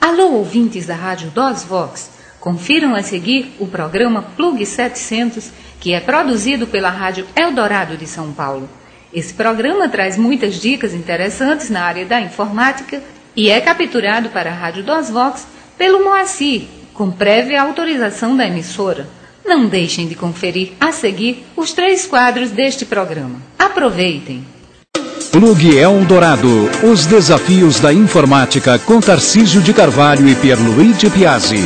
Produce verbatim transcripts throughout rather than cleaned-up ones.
Alô, ouvintes da Rádio DOSVox, confiram a seguir o programa Plug setecentos, que é produzido pela Rádio Eldorado de São Paulo. Esse programa traz muitas dicas interessantes na área da informática e é capturado para a Rádio DOSVox pelo Moacir, com prévia autorização da emissora. Não deixem de conferir a seguir os três quadros deste programa. Aproveitem! Plug Eldorado, os desafios da informática com Tarcísio de Carvalho e Pierluigi Piazzi.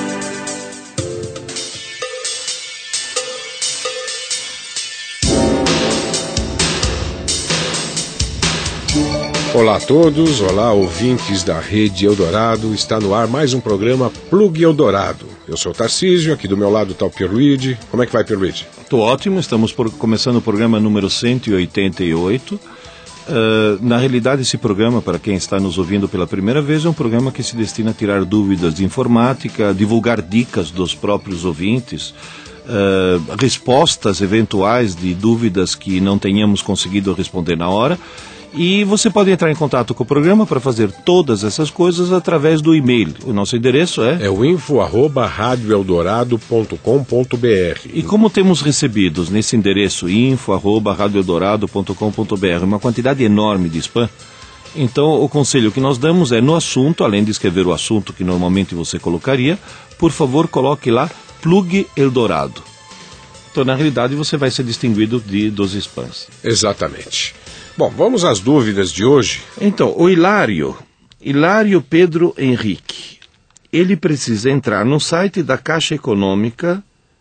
Olá a todos, olá ouvintes da Rede Eldorado, está no ar mais um programa Plug Eldorado. Eu sou o Tarcísio, aqui do meu lado está o Pierluigi. Como é que vai, Pierluigi? Estou ótimo, estamos por, começando o programa número cento e oitenta e oito. Uh, na realidade, esse programa, para quem está nos ouvindo pela primeira vez, é um programa que se destina a tirar dúvidas de informática, divulgar dicas dos próprios ouvintes, uh, respostas eventuais de dúvidas que não tenhamos conseguido responder na hora. E você pode entrar em contato com o programa para fazer todas essas coisas através do e-mail. O nosso endereço é... É o info arroba rádio eldorado ponto com ponto br. E como temos recebidos nesse endereço, info arroba rádio eldorado ponto com ponto br, uma quantidade enorme de spam, então o conselho que nós damos é no assunto, além de escrever o assunto que normalmente você colocaria, por favor coloque lá Plug Eldorado. Então na realidade você vai ser distinguido de, dos spams. Exatamente. Bom, vamos às dúvidas de hoje. Então, o Hilário, Hilário Pedro Henrique, ele precisa entrar no site da Caixa Econômica,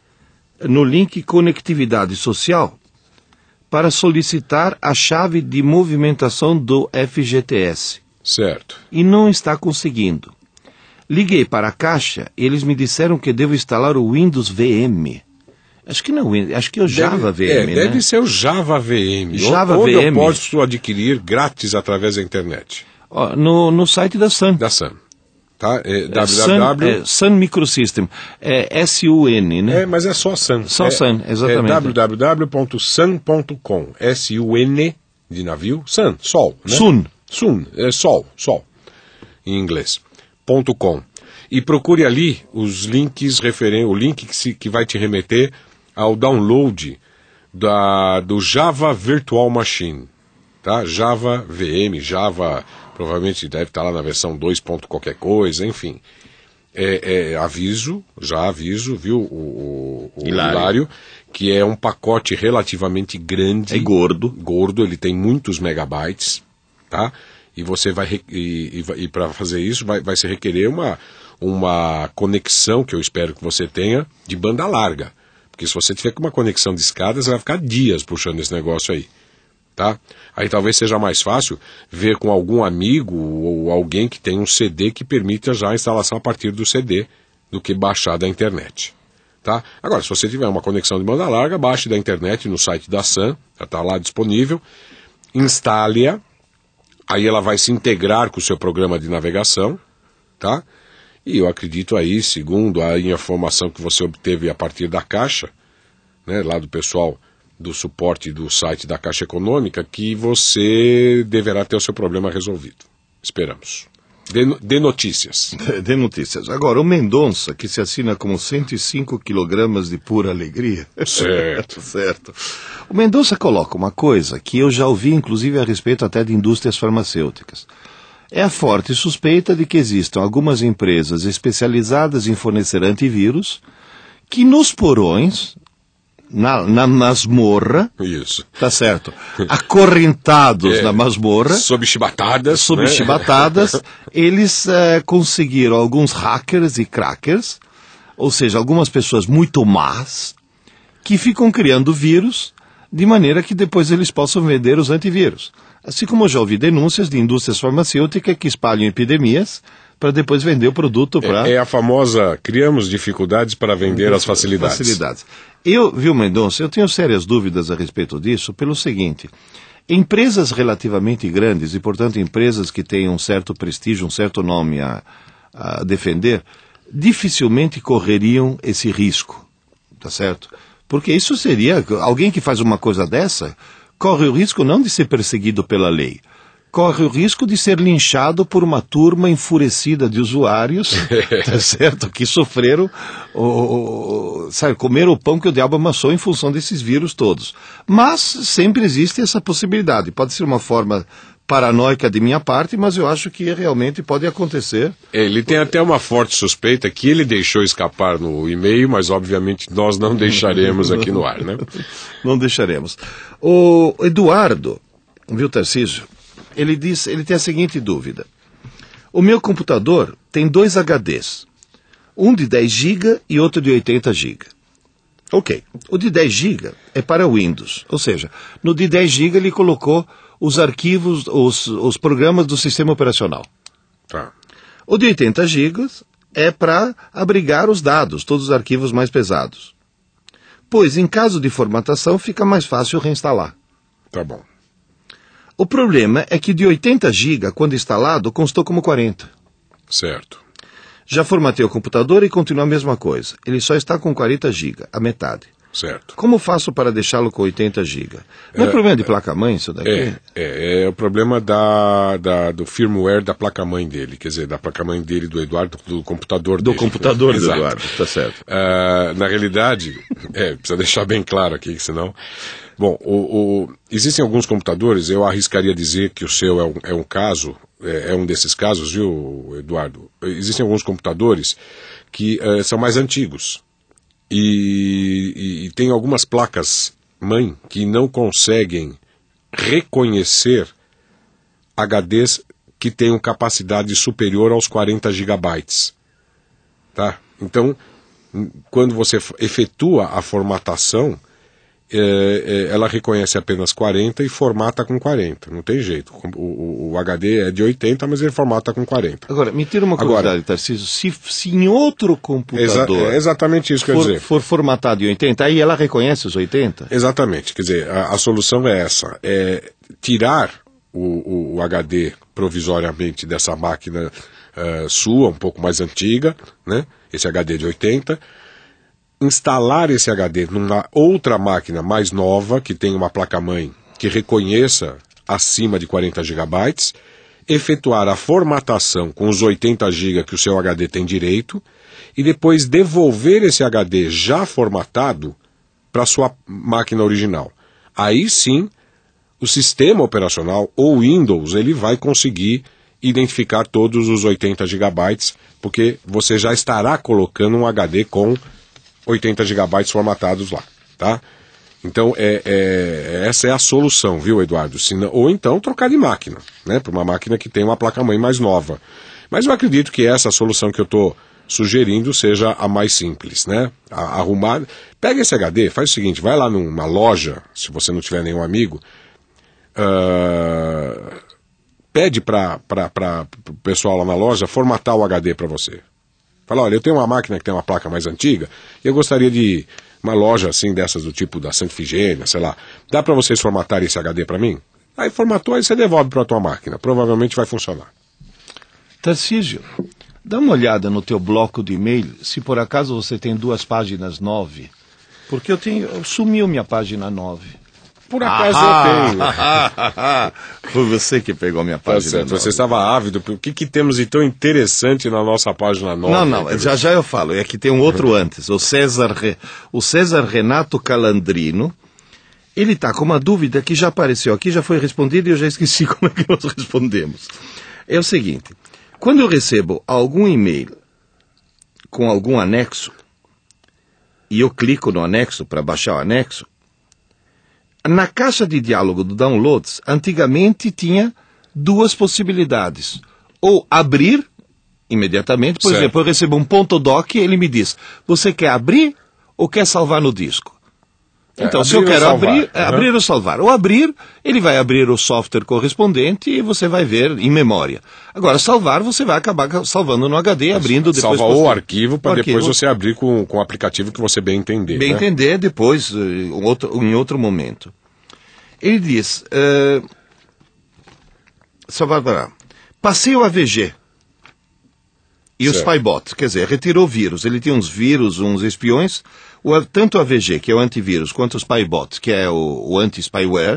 no link Conectividade Social, para solicitar a chave de movimentação do F G T S. Certo. E não está conseguindo. Liguei para a Caixa, eles me disseram que devo instalar o Windows V M. Acho que não, acho que é o Java deve, V M, é, né? Deve ser o Java V M. Java onde V M. eu posso adquirir grátis através da internet. Ó, no, no site da Sun. Da Sun. Tá? É, É, www... Sun, é, Sun Microsystem. É S U N, né? É, mas é só Sun. Só é, Sun, exatamente. É w w w ponto sun ponto com. S U N de navio. Sun, sol. Né? Sun. Sun, é sol, sol. Em inglês. Ponto .com. E procure ali os links referentes, o link que, se, que vai te remeter ao download da, do Java Virtual Machine, tá? Java V M, Java, provavelmente deve estar lá na versão dois. qualquer coisa, enfim. É, é, aviso, já aviso, viu, o, o, o Hilário. Hilário, que é um pacote relativamente grande. É gordo. Gordo, ele tem muitos megabytes, tá? E você vai, e, e, e para fazer isso, vai, vai se requerer uma, uma conexão, que eu espero que você tenha, de banda larga. Porque se você tiver com uma conexão de escada, você vai ficar dias puxando esse negócio aí, tá? Aí talvez seja mais fácil ver com algum amigo ou alguém que tem um C D que permita já a instalação a partir do C D, do que baixar da internet, tá? Agora, se você tiver uma conexão de banda larga, baixe da internet no site da Sun, já está lá disponível, instale-a, aí ela vai se integrar com o seu programa de navegação, tá? E eu acredito aí, segundo a informação que você obteve a partir da Caixa, né, lá do pessoal do suporte do site da Caixa Econômica, que você deverá ter o seu problema resolvido. Esperamos. Dê, dê notícias. Dê notícias. Agora, o Mendonça, que se assina como cento e cinco quilogramas de pura alegria. Certo. Certo. O Mendonça coloca uma coisa que eu já ouvi, inclusive, a respeito até de indústrias farmacêuticas. É a forte suspeita de que existam algumas empresas especializadas em fornecer antivírus que nos porões, na, na masmorra, Isso. tá certo, acorrentados É, na masmorra, sob chibatadas, sob né? chibatadas, eles eh, conseguiram alguns hackers e crackers, ou seja, algumas pessoas muito más, que ficam criando vírus de maneira que depois eles possam vender os antivírus. Assim como eu já ouvi denúncias de indústrias farmacêuticas que espalham epidemias para depois vender o produto para... É, é a famosa, criamos dificuldades para vender as facilidades. facilidades. Eu, viu, Mendonça, eu tenho sérias dúvidas a respeito disso pelo seguinte: empresas relativamente grandes e, portanto, empresas que têm um certo prestígio, um certo nome a, a defender, dificilmente correriam esse risco, tá certo? Porque isso seria, alguém que faz uma coisa dessa, corre o risco não de ser perseguido pela lei, corre o risco de ser linchado por uma turma enfurecida de usuários, tá certo? Que sofreram, o, o, sabe, comeram o pão que o diabo amassou em função desses vírus todos. Mas sempre existe essa possibilidade. Pode ser uma forma paranoica de minha parte, mas eu acho que realmente pode acontecer. Ele tem até uma forte suspeita que ele deixou escapar no e-mail, mas obviamente nós não deixaremos aqui no ar, né? Não deixaremos. O Eduardo, viu, Tarcísio? Ele diz, ele tem a seguinte dúvida. O meu computador tem dois H Ds, um de dez gigas e outro de oitenta gigas. Ok, o de dez gigas é para Windows, ou seja, no de dez gigas ele colocou os arquivos, os, os programas do sistema operacional. Tá. O de oitenta gigas é para abrigar os dados, todos os arquivos mais pesados. Pois, em caso de formatação, fica mais fácil reinstalar. Tá bom. O problema é que de oitenta gigas, quando instalado, constou como quarenta. Certo. Já formatei o computador e continua a mesma coisa. Ele só está com quarenta gigas, a metade. Certo. Como faço para deixá-lo com oitenta gigas? Não é, é problema de placa-mãe isso daqui? É, é, é o problema da, da, do firmware da placa-mãe dele, quer dizer, da placa-mãe dele, do Eduardo, do computador do dele. Do computador do Exato. Eduardo, tá certo. Uh, na realidade, é, precisa deixar bem claro aqui, senão... Bom, o, o, existem alguns computadores, eu arriscaria dizer que o seu é um, é um caso, é, é um desses casos, viu, Eduardo? Existem alguns computadores que uh, são mais antigos. E, e, e tem algumas placas mãe que não conseguem reconhecer H Ds que tenham capacidade superior aos quarenta gigabytes. Tá? Então, quando você efetua a formatação, é, é, ela reconhece apenas quarenta e formata com quarenta. Não tem jeito. O, o, o H D é de oitenta, mas ele formata com quarenta. Agora, me tira uma curiosidade, Agora, Tarcísio. Se, se em outro computador exa é exatamente isso que for, eu ia dizer. for formatado em oitenta, aí ela reconhece os oitenta? Exatamente. Quer dizer, a, a solução é essa. É tirar o, o, o H D provisoriamente dessa máquina uh, sua, um pouco mais antiga, né? Esse H D de oitenta, instalar esse H D numa outra máquina mais nova, que tem uma placa-mãe que reconheça acima de quarenta gigabytes, efetuar a formatação com os oitenta gigas que o seu H D tem direito, e depois devolver esse H D já formatado para a sua máquina original. Aí sim, o sistema operacional, ou Windows, ele vai conseguir identificar todos os oitenta gigabytes, porque você já estará colocando um H D com oitenta gigabytes formatados lá, tá? Então, é, é, essa é a solução, viu, Eduardo? Senão, ou então trocar de máquina, né? Para uma máquina que tem uma placa-mãe mais nova. Mas eu acredito que essa solução que eu estou sugerindo seja a mais simples, né? A, arrumar... Pega esse H D, faz o seguinte, vai lá numa loja, se você não tiver nenhum amigo, uh, pede para o pessoal lá na loja formatar o H D para você. Fala, olha, eu tenho uma máquina que tem uma placa mais antiga e eu gostaria de uma loja assim dessas do tipo da Santa Ifigênia, sei lá. Dá para vocês formatarem esse H D para mim? Aí formatou, aí você devolve para a tua máquina. Provavelmente vai funcionar. Tarcísio, dá uma olhada no teu bloco de e-mail, se por acaso você tem duas páginas nove. Porque eu tenho, sumiu minha página nove. Por acaso ah, eu tenho. Foi você que pegou minha página nove. Você estava ávido. O que, que temos de tão interessante na nossa página nove? Não, não, já já eu falo. É que tem um outro antes. O César, o César Renato Calandrino. Ele está com uma dúvida que já apareceu aqui, já foi respondida e eu já esqueci como é que nós respondemos. É o seguinte. Quando eu recebo algum e-mail com algum anexo, e eu clico no anexo para baixar o anexo, na caixa de diálogo do downloads, antigamente tinha duas possibilidades. Ou abrir imediatamente, por certo. exemplo, eu recebo um ponto doc e ele me diz, você quer abrir ou quer salvar no disco? Então, é, se eu quero abrir, é, uhum. abrir ou salvar. Ou abrir, ele vai abrir o software correspondente e você vai ver em memória. Agora, salvar, você vai acabar salvando no H D, abrindo depois... Salva o arquivo para depois arquivo. Você abrir com, com o aplicativo que você bem entender. Bem né? entender depois, um outro, em outro momento. Ele diz... Uh, salvar para... Passei o A V G. E certo. Os spybots, quer dizer, retirou vírus. Ele tinha uns vírus, uns espiões... O, tanto o A V G, que é o antivírus, quanto os spybots, que é o, o anti-spyware,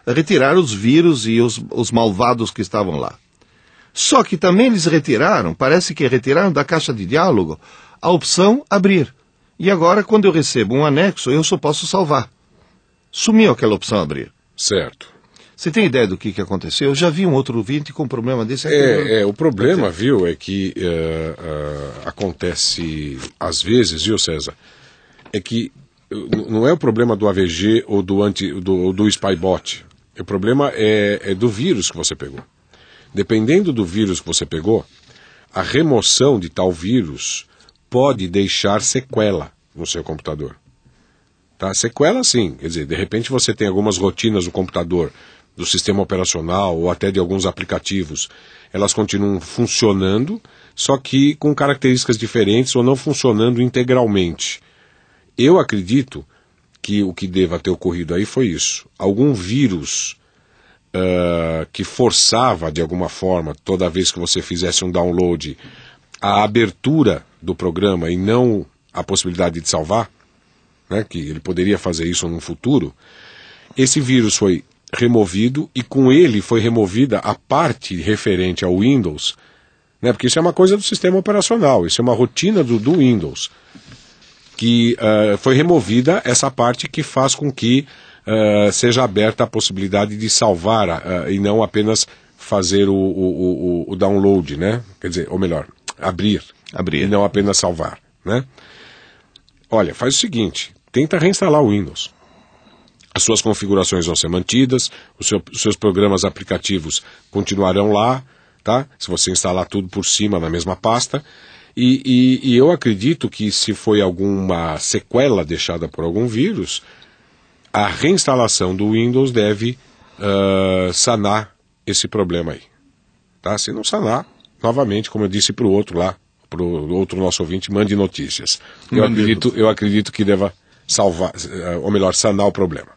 retirar os vírus e os, os malvados que estavam lá. Só que também eles retiraram, parece que retiraram da caixa de diálogo a opção abrir. E agora, quando eu recebo um anexo, eu só posso salvar. Sumiu aquela opção abrir. Certo. Você tem ideia do que, que aconteceu? Eu já vi um outro ouvinte com um problema desse. É, é, o problema, viu, é que uh, uh, acontece às vezes, viu, César, é que uh, não é o problema do A V G ou do, anti, do, do spybot. O problema é, é do vírus que você pegou. Dependendo do vírus que você pegou, a remoção de tal vírus pode deixar sequela no seu computador. Tá? Sequela sim, quer dizer, de repente você tem algumas rotinas no computador, do sistema operacional ou até de alguns aplicativos, elas continuam funcionando, só que com características diferentes ou não funcionando integralmente. Eu acredito que o que deva ter ocorrido aí foi isso. Algum vírus uh, que forçava de alguma forma, toda vez que você fizesse um download, a abertura do programa e não a possibilidade de salvar, né, que ele poderia fazer isso no futuro, esse vírus foi removido e com ele foi removida a parte referente ao Windows, né, porque isso é uma coisa do sistema operacional, isso é uma rotina do, do Windows, que uh, foi removida essa parte que faz com que uh, seja aberta a possibilidade de salvar uh, e não apenas fazer o, o, o, o download, né? Quer dizer, ou melhor, abrir, abrir e não apenas salvar, né? Olha, faz o seguinte, tenta reinstalar o Windows. As suas configurações vão ser mantidas, os, seu, os seus programas aplicativos continuarão lá, tá? Se você instalar tudo por cima na mesma pasta. E, e, e eu acredito que se foi alguma sequela deixada por algum vírus, a reinstalação do Windows deve uh, sanar esse problema aí. Tá? Se não sanar, novamente, como eu disse para o outro lá, para o outro nosso ouvinte, mande notícias. Eu acredito, eu acredito que deva salvar, ou melhor, sanar o problema.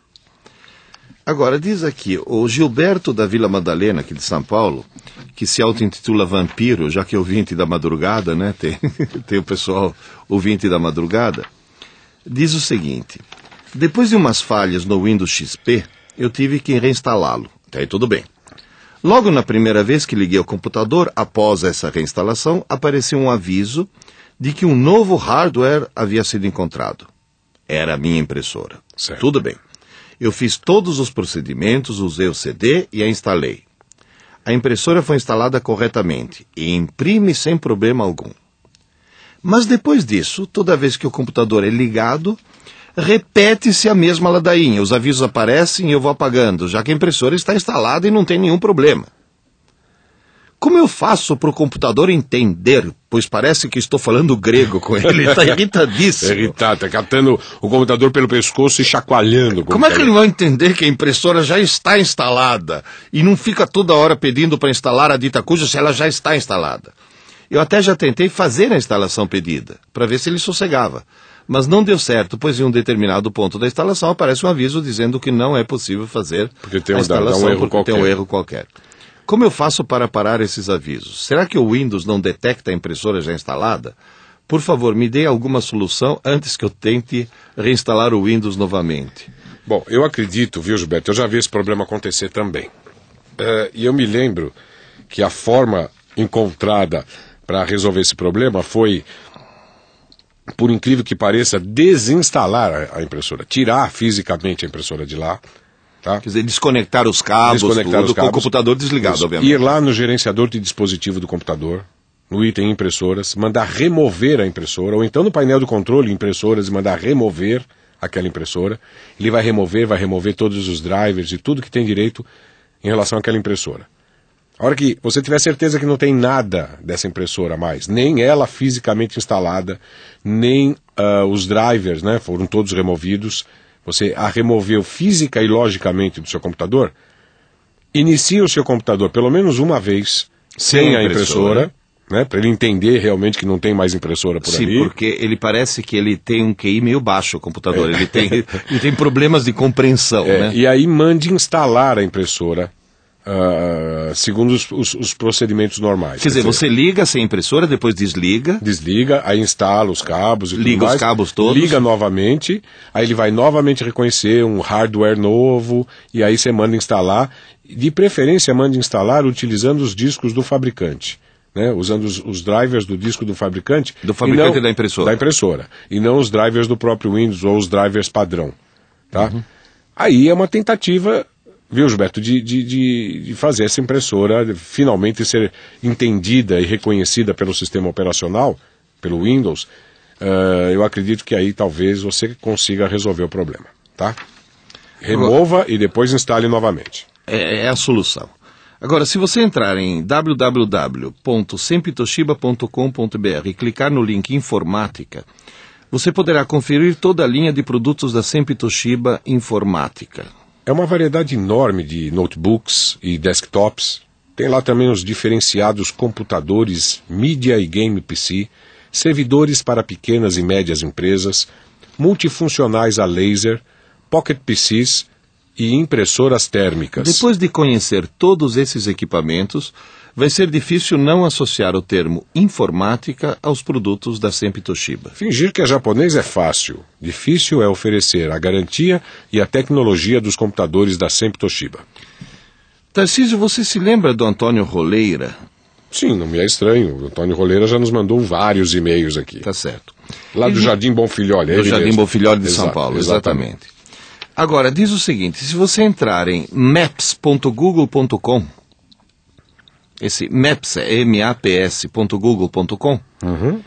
Agora, diz aqui, o Gilberto da Vila Madalena, aqui de São Paulo, que se auto-intitula Vampiro, já que é ouvinte da madrugada, né? Tem, tem o pessoal ouvinte da madrugada, diz o seguinte: depois de umas falhas no Windows X P, eu tive que reinstalá-lo. Até aí tudo bem. Logo na primeira vez que liguei o computador, após essa reinstalação, apareceu um aviso de que um novo hardware havia sido encontrado. Era a minha impressora. Certo. Tudo bem. Eu fiz todos os procedimentos, usei o C D e a instalei. A impressora foi instalada corretamente e imprime sem problema algum. Mas depois disso, toda vez que o computador é ligado, repete-se a mesma ladainha. Os avisos aparecem e eu vou apagando, já que a impressora está instalada e não tem nenhum problema. Como eu faço para o computador entender? Pois parece que estou falando grego com ele, ele está irritadíssimo. É irritado, está catando o computador pelo pescoço e chacoalhando. Como é que ele vai entender que a impressora já está instalada e não fica toda hora pedindo para instalar a dita cuja se ela já está instalada? Eu até já tentei fazer a instalação pedida, para ver se ele sossegava. Mas não deu certo, pois em um determinado ponto da instalação aparece um aviso dizendo que não é possível fazer porque tem um, a instalação dá um erro porque qualquer. tem um erro qualquer. Como eu faço para parar esses avisos? Será que o Windows não detecta a impressora já instalada? Por favor, me dê alguma solução antes que eu tente reinstalar o Windows novamente. Bom, eu acredito, viu, Gilberto, eu já vi esse problema acontecer também. Uh, e eu me lembro que a forma encontrada para resolver esse problema foi, por incrível que pareça, desinstalar a impressora, tirar fisicamente a impressora de lá. Tá? Quer dizer, desconectar os cabos, desconectar tudo, os cabos, com o computador desligado, isso, obviamente. Ir lá no gerenciador de dispositivo do computador, no item impressoras, mandar remover a impressora, ou então no painel do controle impressoras e mandar remover aquela impressora. Ele vai remover, vai remover todos os drivers e tudo que tem direito em relação àquela impressora. A hora que você tiver certeza que não tem nada dessa impressora mais, nem ela fisicamente instalada, nem uh, os drivers, né, foram todos removidos, você a removeu física e logicamente do seu computador, inicia o seu computador pelo menos uma vez sem a impressora, né, para ele entender realmente que não tem mais impressora por Sim, ali. Sim, porque ele parece que ele tem um Q I meio baixo, o computador, é. ele, tem, ele tem problemas de compreensão. É, né? E aí mande instalar a impressora uh, segundo os, os, os procedimentos normais. Quer dizer, você liga sem impressora, depois desliga. Desliga, aí instala os cabos e liga tudo mais. os cabos todos. Liga novamente, aí ele vai novamente reconhecer um hardware novo, e aí você manda instalar. De preferência, manda instalar utilizando os discos do fabricante. Né, usando os, os drivers do disco do fabricante. Do fabricante e, não, e da impressora. Da impressora. E não os drivers do próprio Windows ou os drivers padrão. Tá? Uhum. Aí é uma tentativa, viu, Gilberto, de, de, de, de fazer essa impressora finalmente ser entendida e reconhecida pelo sistema operacional, pelo Windows. Uh, eu acredito que aí talvez você consiga resolver o problema. Tá? Remova e depois instale novamente. É, é a solução. Agora, se você entrar em w w w ponto sempre toshiba ponto com ponto b r e clicar no link Informática, você poderá conferir toda a linha de produtos da Sempre Toshiba Informática. É uma variedade enorme de notebooks e desktops. Tem lá também os diferenciados computadores Media e Game P C, servidores para pequenas e médias empresas, multifuncionais a laser, Pocket P Cs e impressoras térmicas. Depois de conhecer todos esses equipamentos, vai ser difícil não associar o termo informática aos produtos da Sempre Toshiba. Fingir que é japonês é fácil. Difícil é oferecer a garantia e a tecnologia dos computadores da Sempre Toshiba. Tarcísio, você se lembra do Antônio Roleira? Sim, não me é estranho. O Antônio Roleira já nos mandou vários e-mails aqui. Tá certo. Lá do Ele... Jardim Bonfilholi. É do Jardim mesmo. Bonfilholi de Exato, São Paulo, exatamente. exatamente. Agora, diz o seguinte, se você entrar em maps ponto google ponto com, esse maps é M A P S ponto google ponto com, uhum.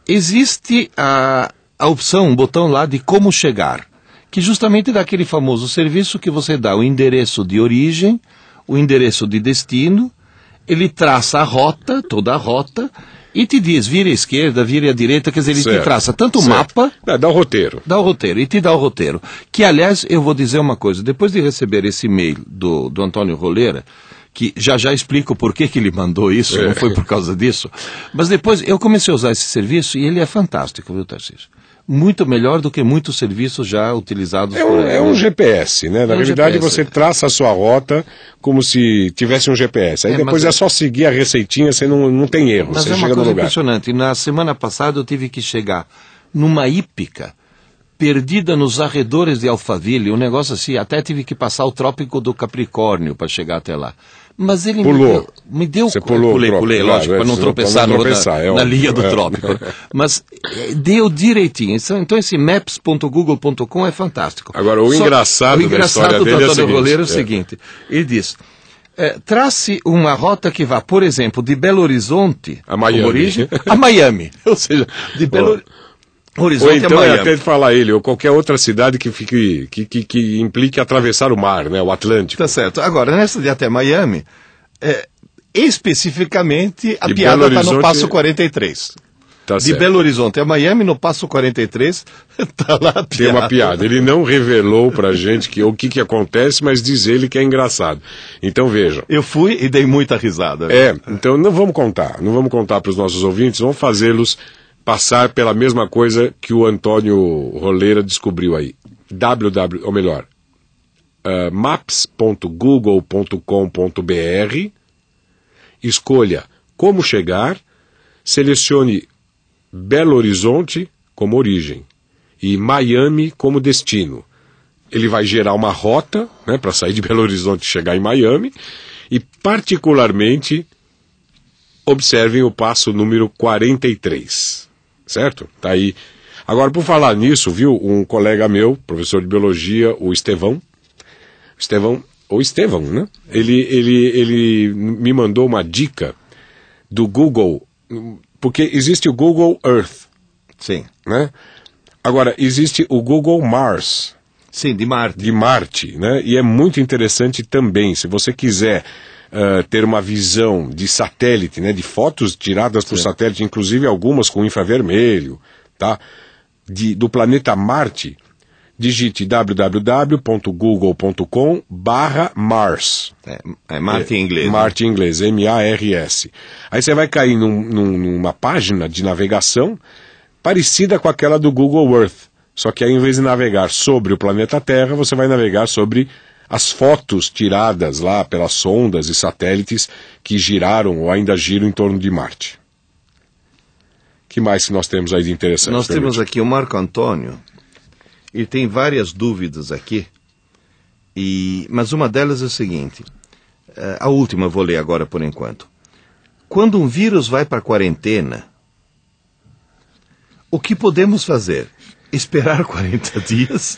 existe a, a opção, um botão lá de como chegar, que justamente dá aquele famoso serviço que você dá o endereço de origem, o endereço de destino, ele traça a rota, toda a rota, e te diz, vira à esquerda, vira à direita, quer dizer, ele certo, te traça tanto o certo. mapa... Dá, dá o roteiro. Dá o roteiro, e te dá o roteiro. Que, aliás, eu vou dizer uma coisa, depois de receber esse e-mail do, do Antônio Roleira, que já já explico por que que ele mandou isso, é. não foi por causa disso, mas depois eu comecei a usar esse serviço e ele é fantástico, viu, Tarcísio? Muito melhor do que muitos serviços já utilizados é por um, aí. É um G P S, né? Na é um realidade G P S, você traça a sua rota como se tivesse um G P S. Aí é, depois é... é só seguir a receitinha, você não, não tem erro, mas você é uma chega coisa no lugar. Impressionante. Na semana passada eu tive que chegar numa hípica perdida nos arredores de Alphaville, um negócio assim, até tive que passar o Trópico do Capricórnio para chegar até lá. Mas ele pulou. me deu... Me deu Você pulou pulei, pulei, claro, lógico, é, para não tropeçar, não no, tropeçar na, é na linha do é. trópico. Mas é, deu direitinho. Então esse maps ponto google ponto com é fantástico. Agora, o Só, engraçado, o engraçado da história do dele Antônio é o Roleira é o seguinte, seguinte. Ele diz, é, trace uma rota que vá, por exemplo, de Belo Horizonte, a Miami, como origem, a Miami. Ou seja, de Belo Horizonte. Horizonte ou então é é até de falar ele, ou qualquer outra cidade que, fique, que, que, que implique atravessar o mar, né, o Atlântico. Tá certo. Agora, nessa de até Miami, é, especificamente a de piada está no passo quarenta e três. Tá de certo. Belo Horizonte a Miami, no passo quarenta e três, está lá a piada. Tem uma piada. Ele não revelou pra gente que, o que, que acontece, mas diz ele que é engraçado. Então vejam. Eu fui e dei muita risada. Né? É, então não vamos contar. Não vamos contar para os nossos ouvintes, vamos fazê-los passar pela mesma coisa que o Antônio Roleira descobriu aí. www, ou melhor, uh, maps ponto google ponto com ponto b r, escolha como chegar, selecione Belo Horizonte como origem e Miami como destino. Ele vai gerar uma rota, né, para sair de Belo Horizonte e chegar em Miami, e particularmente observem o passo número quarenta e três. Certo? Tá aí. Agora, por falar nisso, viu, um colega meu, professor de biologia, o Estevão, Estevão, ou Estevão, né? Ele, ele, ele me mandou uma dica do Google, porque existe o Google Earth. Sim. Né? Agora, existe o Google Mars. Sim, de Marte. De Marte, né? E é muito interessante também, se você quiser Uh, ter uma visão de satélite, né, de fotos tiradas por Sim. satélite, inclusive algumas com infravermelho, tá? De, do planeta Marte, digite w w w ponto google ponto com barra Mars. É, é Marte é, em inglês. Marte né? em inglês, M A R S. Aí você vai cair num, num, numa página de navegação parecida com aquela do Google Earth. Só que aí, em vez de navegar sobre o planeta Terra, você vai navegar sobre as fotos tiradas lá pelas sondas e satélites que giraram ou ainda giram em torno de Marte. O que mais que nós temos aí de interessante? Nós Permite? temos aqui o Marco Antônio, ele tem várias dúvidas aqui, e, mas uma delas é o seguinte, a última eu vou ler agora por enquanto. Quando um vírus vai para a quarentena, o que podemos fazer? Esperar quarenta dias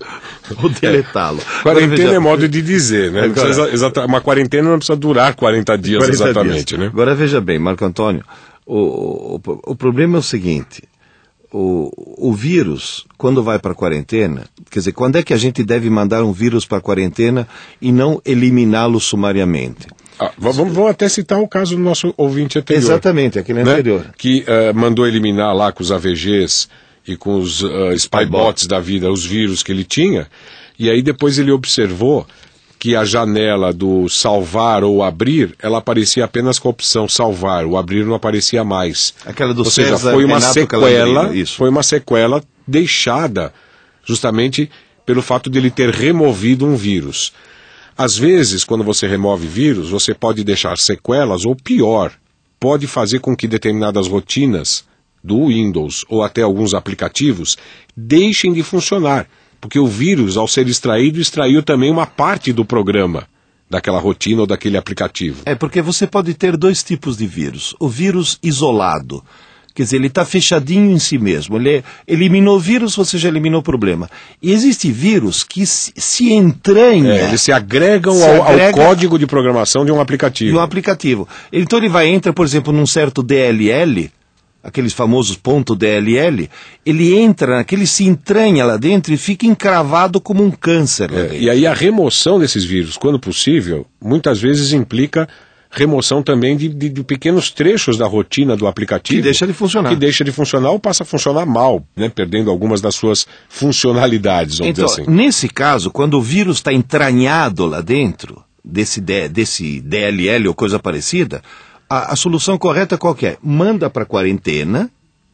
ou deletá-lo? É, quarentena é modo de dizer, né? Agora, precisa, exata, uma quarentena não precisa durar quarenta dias quarenta exatamente, dias. Né? Agora veja bem, Marco Antônio, o, o, o problema é o seguinte, o, o vírus, quando vai para a quarentena, quer dizer, quando é que a gente deve mandar um vírus para a quarentena e não eliminá-lo sumariamente? Ah, vamos, vamos até citar o caso do nosso ouvinte anterior. Exatamente, aquele né? anterior. Que uh, mandou eliminar lá com os A V Gs e com os uh, spybots da vida, os vírus que ele tinha, e aí depois ele observou que a janela do salvar ou abrir, ela aparecia apenas com a opção salvar, o abrir não aparecia mais. Aquela do ou seja, César foi uma Renato sequela, isso. foi uma sequela deixada justamente pelo fato de ele ter removido um vírus. Às vezes, quando você remove vírus, você pode deixar sequelas, ou pior, pode fazer com que determinadas rotinas do Windows ou até alguns aplicativos deixem de funcionar, porque o vírus, ao ser extraído, extraiu também uma parte do programa daquela rotina ou daquele aplicativo. É, porque você pode ter dois tipos de vírus. O vírus isolado, quer dizer, ele está fechadinho em si mesmo. Ele eliminou o vírus, você já eliminou o problema. E existe vírus que se, se entranha... É, eles se agregam se ao, agrega ao código de programação de um aplicativo. De um aplicativo. Então ele vai, entra, por exemplo, num certo D L L, aqueles famosos ponto D L L, ele entra, ele se entranha lá dentro e fica encravado como um câncer lá É, dentro. e aí a remoção desses vírus, quando possível, muitas vezes implica remoção também de, de, de pequenos trechos da rotina do aplicativo. Que deixa de funcionar. Que deixa de funcionar ou passa a funcionar mal, né, perdendo algumas das suas funcionalidades, vamos Então, dizer assim. nesse caso, quando o vírus está entranhado lá dentro, desse, desse D L L ou coisa parecida, a, a solução correta qual que é? Manda para quarentena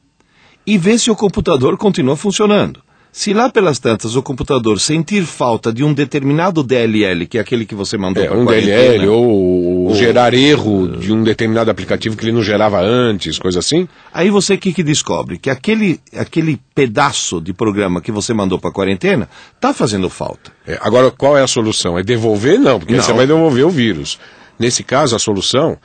e vê se o computador continua funcionando. Se lá pelas tantas o computador sentir falta de um determinado D L L, que é aquele que você mandou É, para um quarentena... D L L ou, ou, ou gerar erro de um determinado aplicativo que ele não gerava antes, coisa assim. Aí você o que, que descobre? Que aquele, aquele pedaço de programa que você mandou para quarentena está fazendo falta. É, agora, qual é a solução? É devolver? Não, porque Não. aí você vai devolver o vírus. Nesse caso, a solução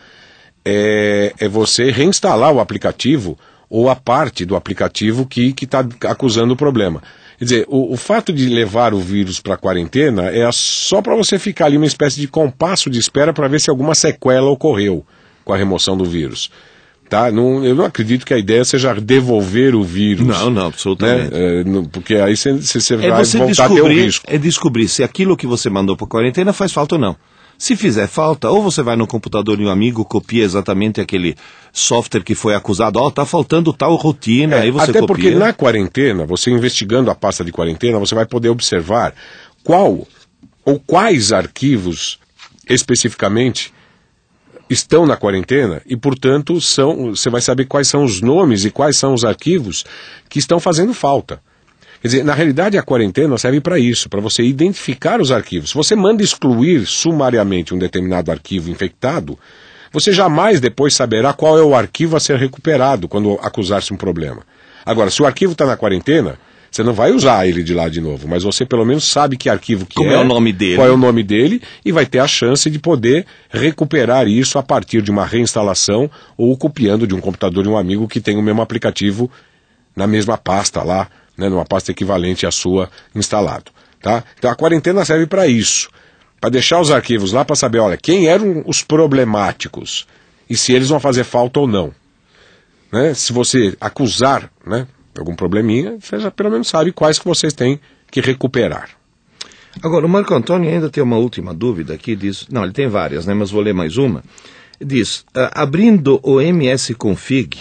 é, é você reinstalar o aplicativo ou a parte do aplicativo que está acusando o problema. Quer dizer, o, o fato de levar o vírus para a quarentena é só para você ficar ali uma espécie de compasso de espera para ver se alguma sequela ocorreu com a remoção do vírus. Tá? Não, eu não acredito que a ideia seja devolver o vírus. Não, não, absolutamente. Né? É, não, porque aí você É vai você voltar a ter o risco. É descobrir se aquilo que você mandou para quarentena faz falta ou não. Se fizer falta, ou você vai no computador de um amigo, copia exatamente aquele software que foi acusado, ó, oh, tá faltando tal rotina, É, aí você até copia. porque na quarentena, você investigando a pasta de quarentena, você vai poder observar qual ou quais arquivos especificamente estão na quarentena e, portanto, são, você vai saber quais são os nomes e quais são os arquivos que estão fazendo falta. Quer dizer, na realidade a quarentena serve para isso, para você identificar os arquivos. Se você manda excluir sumariamente um determinado arquivo infectado, você jamais depois saberá qual é o arquivo a ser recuperado quando acusar-se um problema. Agora, se o arquivo está na quarentena, você não vai usar ele de lá de novo, mas você pelo menos sabe que arquivo que Como é, é o nome dele. qual é o nome dele, e vai ter a chance de poder recuperar isso a partir de uma reinstalação ou copiando de um computador de um amigo que tem o mesmo aplicativo na mesma pasta lá, né, numa pasta equivalente à sua instalado. Tá? Então a quarentena serve para isso, para deixar os arquivos lá para saber, olha, quem eram os problemáticos e se eles vão fazer falta ou não. Né? Se você acusar, né, algum probleminha, você já pelo menos sabe quais que vocês têm que recuperar. Agora, o Marco Antônio ainda tem uma última dúvida aqui, diz, não, ele tem várias, né, mas vou ler mais uma. Diz, abrindo o msconfig,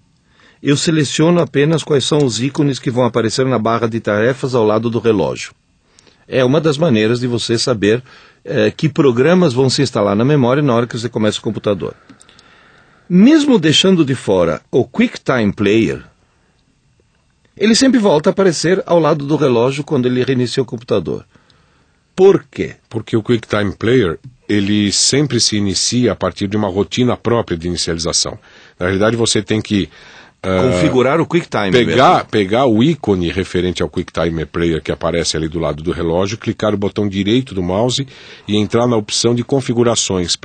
eu seleciono apenas quais são os ícones que vão aparecer na barra de tarefas ao lado do relógio. É uma das maneiras de você saber eh, que programas vão se instalar na memória na hora que você começa o computador. Mesmo deixando de fora o QuickTime Player, ele sempre volta a aparecer ao lado do relógio quando ele reinicia o computador. Por quê? Porque o QuickTime Player, ele sempre se inicia a partir de uma rotina própria de inicialização. Na realidade, você tem que uh, configurar o QuickTime. Pegar, pegar o ícone referente ao QuickTime Player que aparece ali do lado do relógio, clicar no botão direito do mouse e entrar na opção de configurações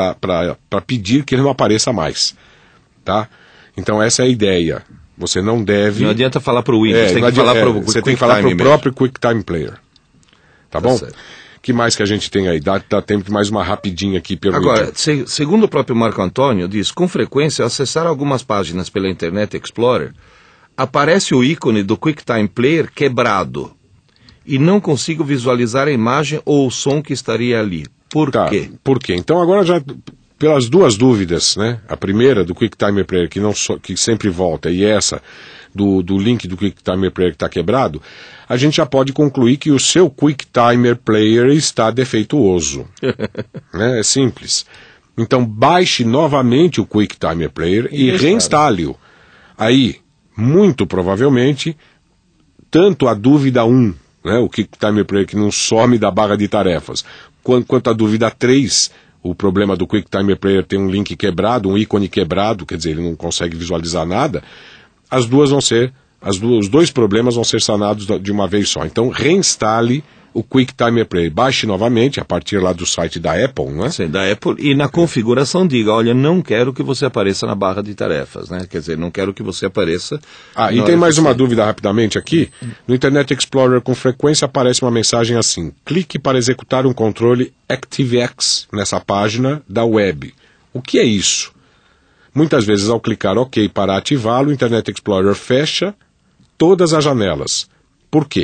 para pedir que ele não apareça mais. Tá? Então essa é a ideia. Você não deve... Não adianta falar para o Windows, é, tem que falar é, pro você tem que falar para o próprio QuickTime Player. Tá, tá bom? O que mais que a gente tem aí? Dá, dá tempo de mais uma rapidinha aqui. Agora, se, segundo o próprio Marco Antônio, diz, com frequência, ao acessar algumas páginas pela Internet Explorer, aparece o ícone do QuickTime Player quebrado e não consigo visualizar a imagem ou o som que estaria ali. Por tá, quê? Por quê? Então agora já... Pelas duas dúvidas, né? A primeira do QuickTime Player, que, não so, que sempre volta, e essa do, do link do QuickTime Player que está quebrado, a gente já pode concluir que o seu QuickTime Player está defeituoso. Né? É simples. Então baixe novamente o QuickTime Player e, e reinstale-o. Aí, muito provavelmente, tanto a dúvida um, né? O QuickTime Player que não some da barra de tarefas, quanto, quanto a dúvida três, o problema do QuickTime Player tem um link quebrado, um ícone quebrado, quer dizer, ele não consegue visualizar nada, as duas vão ser, as duas, os dois problemas vão ser sanados de uma vez só. Então, reinstale o QuickTime Player. Baixe novamente, a partir lá do site da Apple, não é? Sim, da Apple. E na configuração diga, olha, não quero que você apareça na barra de tarefas, né? Quer dizer, não quero que você apareça... Ah, e tem mais uma dúvida rapidamente aqui. No Internet Explorer, com frequência, aparece uma mensagem assim: clique para executar um controle ActiveX nessa página da web. O que é isso? Muitas vezes, ao clicar OK para ativá-lo, o Internet Explorer fecha todas as janelas. Por quê?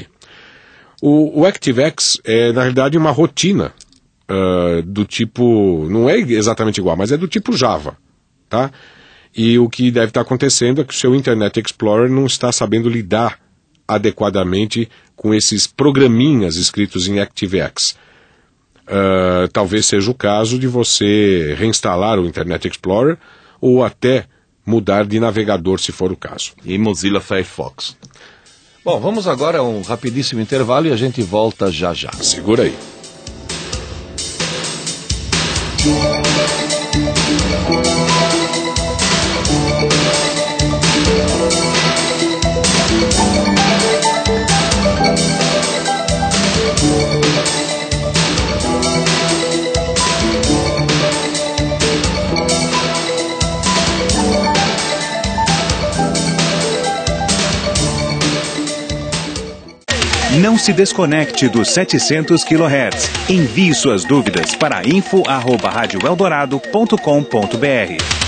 O, o ActiveX é, na realidade, uma rotina uh, do tipo... Não é exatamente igual, mas é do tipo Java, tá? E o que deve estar acontecendo é que o seu Internet Explorer não está sabendo lidar adequadamente com esses programinhas escritos em ActiveX. Uh, talvez seja o caso de você reinstalar o Internet Explorer ou até mudar de navegador, se for o caso. E Mozilla Firefox. Bom, vamos agora a um rapidíssimo intervalo e a gente volta já já. Segura aí. Não se desconecte dos setecentos quilohertz. Envie suas dúvidas para info arroba rádio eldorado ponto com ponto br.